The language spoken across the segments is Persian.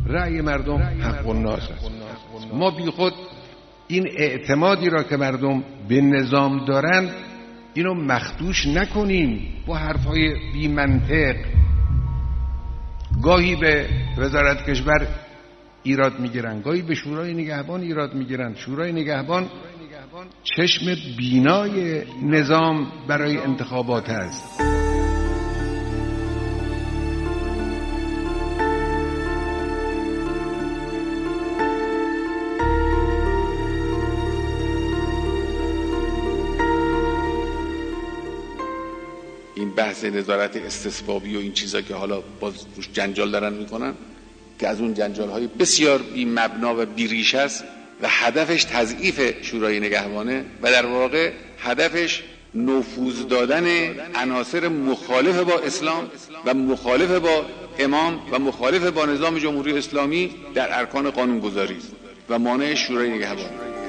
رأی مردم حق الناس است. ما بی خود این اعتمادی را که مردم به نظام دارند اینو مخدوش نکنیم با حرفهای بی منطق. گاهی به وزارت کشور ایراد میگیرن، گاهی به شورای نگهبان ایراد میگیرن. شورای نگهبان چشم بینای نظام برای انتخابات است. این بحث نظارت استصوابی و این چیزا که حالا باز روش جنجال دارن میکنن که از اون جنجال‌های بسیار بی مبنا و بی ریشه است و هدفش تضعیف شورای نگهبانه و در واقع هدفش نفوذ دادن عناصر مخالف با اسلام و مخالف با امام و مخالف با نظام جمهوری اسلامی در ارکان قانونگذاری و مانع شورای نگهبان.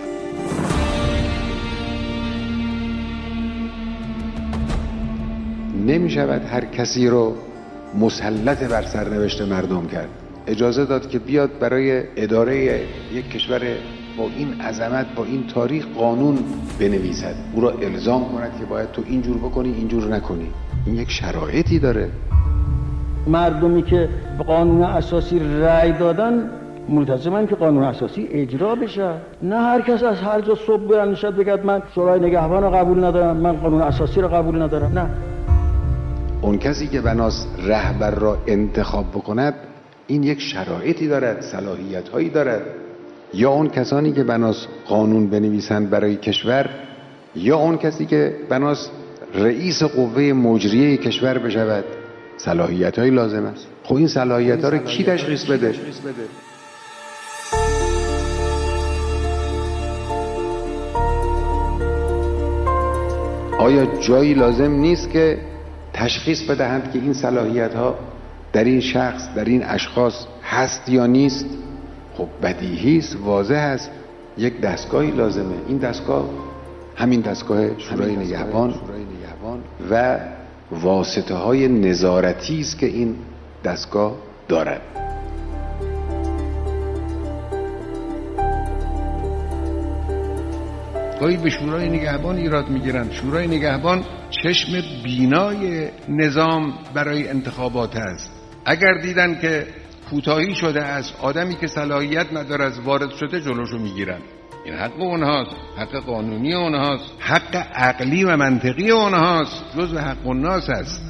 نمی شود هر کسی رو مسلط بر سرنوشت مردم کرد. اجازه داد که بیاد برای اداره یک کشور با این عظمت، با این تاریخ قانون بنویسد، او را الزام کند که باید تو اینجور بکنی اینجور نکنی. این یک شرایطی داره. مردمی که به قانون اساسی رأی دادن ملتزمن که قانون اساسی اجرا بشه، نه هر کس از هر جا صبح بلند شد بگه من شورای نگهبان رو قبول ندارم، من قانون اساسی رو قبول ندارم. نه، اون کسی که بناست رهبر را انتخاب بکند این یک شرایطی دارد، صلاحیت‌هایی دارد. یا اون کسانی که بناست قانون بنویسند برای کشور، یا اون کسی که بناست رئیس قوه مجریه کشور بشود، صلاحیت‌های لازم است. خب این صلاحیت‌ها رو کی تشخیص بده؟ آیا جایی لازم نیست که تشخیص بدهند که این صلاحیت‌ها در این شخص، در این اشخاص هست یا نیست؟ خب بدیهی است، واضح است، یک دستگاهی لازمه. این دستگاه همین دستگاه شورای نگهبان و واسطه‌های نظارتی است که این دستگاه دارد. گاهی به شورای نگهبان ایراد میگیرن. شورای نگهبان چشم بینای نظام برای انتخابات است. اگر دیدن که کوتاهی شده از آدمی که صلاحیت نداره از وارد شده، جلوشو میگیرن. این حق اونهاست، حق قانونی اونهاست، حق عقلی و منطقی اونهاست، جزء حق الناس است.